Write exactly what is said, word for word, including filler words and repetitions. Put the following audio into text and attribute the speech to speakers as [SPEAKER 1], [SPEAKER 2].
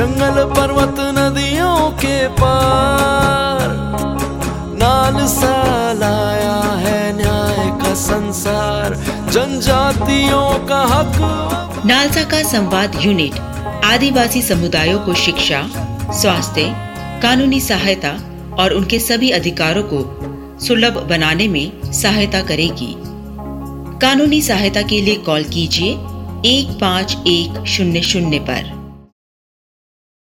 [SPEAKER 1] जंगल पर्वत नदियों के पार, नालसा लाया है न्याय का संसार, जनजातियों का हक।
[SPEAKER 2] नालसा का संवाद यूनिट आदिवासी समुदायों को शिक्षा, स्वास्थ्य, कानूनी सहायता और उनके सभी अधिकारों को सुलभ बनाने में सहायता करेगी। कानूनी सहायता के लिए कॉल कीजिए एक पाँच एक शून्य शून्य पर।